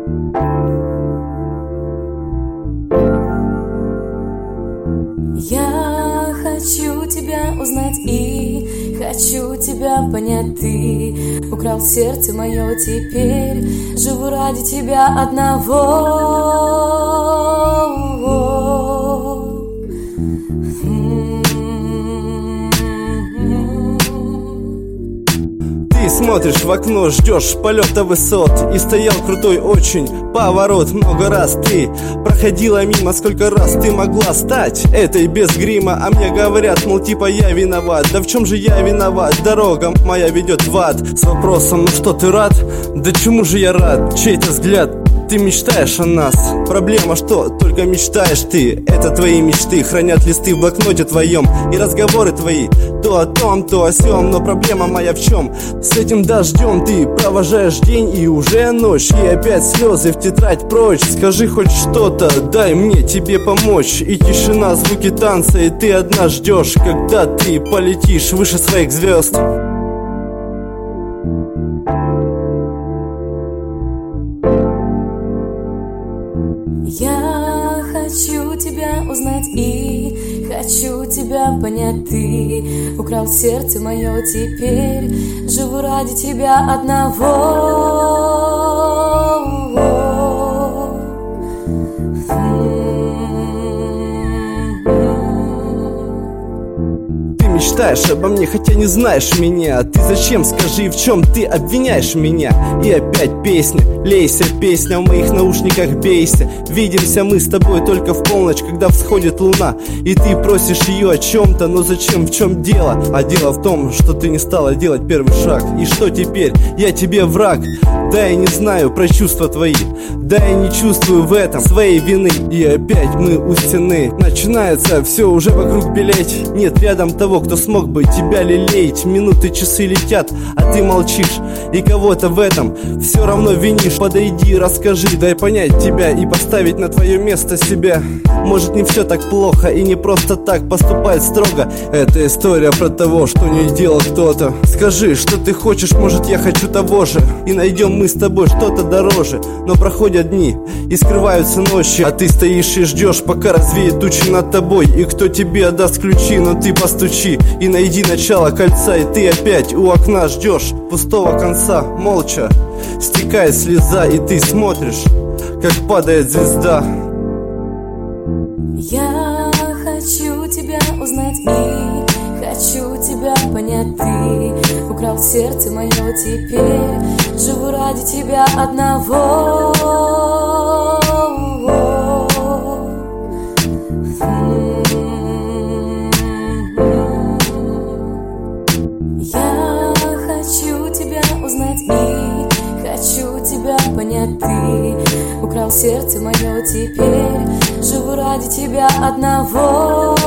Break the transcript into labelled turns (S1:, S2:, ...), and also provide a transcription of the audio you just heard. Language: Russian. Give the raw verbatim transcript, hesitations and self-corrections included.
S1: Я хочу тебя узнать и хочу тебя понять. Ты украл сердце мое, теперь живу ради тебя одного.
S2: Ты смотришь в окно, ждешь полета высот, и стоял крутой очень поворот. Много раз ты проходила мимо, сколько раз ты могла стать этой без грима. А мне говорят, мол, типа я виноват. Да в чем же я виноват? Дорога моя ведет в ад. С вопросом, ну что, ты рад? Да чему же я рад? Чей-то взгляд. Ты мечтаешь о нас. Проблема, что только мечтаешь ты. Это твои мечты хранят листы в блокноте твоем. И разговоры твои то о том, то о сём. Но проблема моя в чем? С этим дождем ты провожаешь день и уже ночь. И опять слезы в тетрадь прочь. Скажи хоть что-то, дай мне тебе помочь. И тишина, звуки танца, и ты одна ждешь, когда ты полетишь выше своих звезд.
S1: Я хочу тебя узнать и хочу тебя понять. Ты украл сердце мое, теперь живу ради тебя одного.
S2: Мечтаешь обо мне, хотя не знаешь меня. Ты зачем, скажи, в чем ты обвиняешь меня? И опять песня, лейся, песня в моих наушниках, бейся. Видимся мы с тобой только в полночь, когда всходит луна. И ты просишь ее о чем-то, но зачем, в чем дело? А дело в том, что ты не стала делать первый шаг. И что теперь? Я тебе враг. Да, я не знаю про чувства твои. Да, я не чувствую в этом своей вины. И опять мы у стены. Начинается все уже вокруг белеть. Нет рядом того, кто смог бы тебя лелеять. Минуты, часы летят, а ты молчишь. И кого-то в этом все равно винишь. Подойди, расскажи, дай понять тебя и поставить на твое место себя. Может, не все так плохо и не просто так поступать строго. Это история про того, что не делал кто-то. Скажи, что ты хочешь, может, я хочу того же. И найдем мы с тобой что-то дороже. Но проходят дни и скрываются ночи, а ты стоишь и ждешь, пока развеет тучи над тобой. И кто тебе отдаст ключи, но ты постучи и найди начало кольца. И ты опять у окна ждешь пустого конца. Молча стекает слеза, и ты смотришь, как падает звезда.
S1: Я хочу тебя узнать и хочу тебя понять. Ты украл сердце мое, теперь живу ради тебя одного. Я хочу тебя узнать и хочу тебя понять. Ты украл сердце мое, теперь живу ради тебя одного.